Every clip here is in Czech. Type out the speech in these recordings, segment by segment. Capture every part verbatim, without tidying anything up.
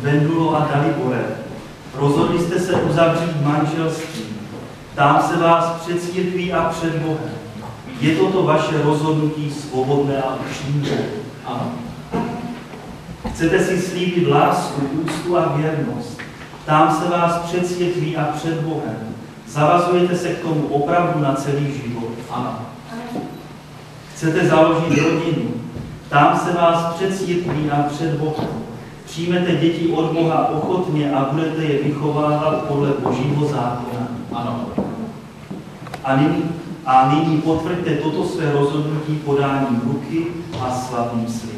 Vendulo a Dalibore, rozhodli jste se uzavřít manželství. Ptám se vás před církví a před Bohem. Je toto vaše rozhodnutí svobodné a upřímné? Ano. Chcete si slíbit lásku, úctu a věrnost? Ptám se vás před církví a před Bohem. Zavazujete se k tomu opravdu na celý život? Ano. Chcete založit rodinu? Ptám se vás před církví a před Bohem. Přijmete děti od Boha ochotně a budete je vychovávat podle Božího zákona? Ano. A nyní, a nyní potvrďte toto své rozhodnutí podáním ruky a slavným slibem.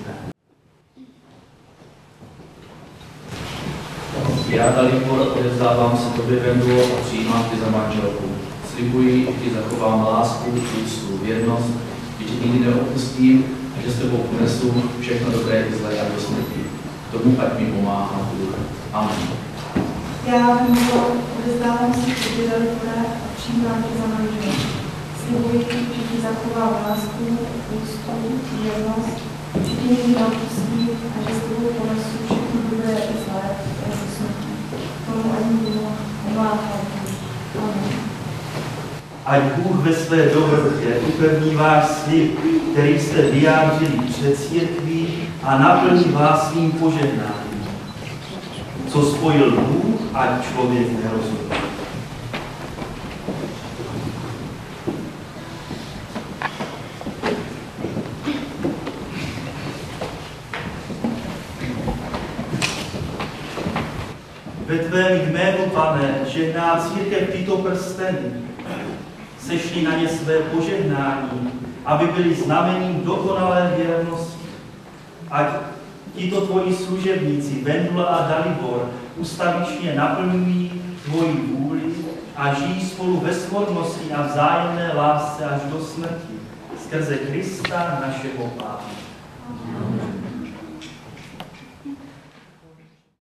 Já, Dalibor, odevzdávám se tobě, Vendulo, a přijímám tě za manželku. Slibuji, že ti zachovám lásku, úctu, věrnost, že tě nikdy neopustím a že s tebou unesu všechno dobré i zlé a do smrti. K tomu ať mi pomáhá Bůh. Amen. Já, Vendulo, odevzdávám se tobě, Dalibore, a přijímám tě za manželku. Slibuji, že ti zachovám lásku, úctu, věrnost, že tě nikdy neopustím a že s tebou ponesu všechno dobré i zlé a do smrti. K tomu ať mi pomáhá Bůh. Amen. Ať Bůh ve své dobrotě upevní váš slib, který jste vyjádřili před církví, a naplní vás svým požehnáním. Co spojil Bůh, ať člověk nerozumí. Ve tvém jménu, Pane, žehná církev tyto prsteny. Sešli na ně své požehnání, aby byli znamením dokonalé věrnosti. Ať tito tvoji služebníci, Vendula a Dalibor, ustavičně naplňují tvoji vůli a žijí spolu ve svornosti a vzájemné lásce až do smrti. Skrze Krista, našeho Pána. Amen.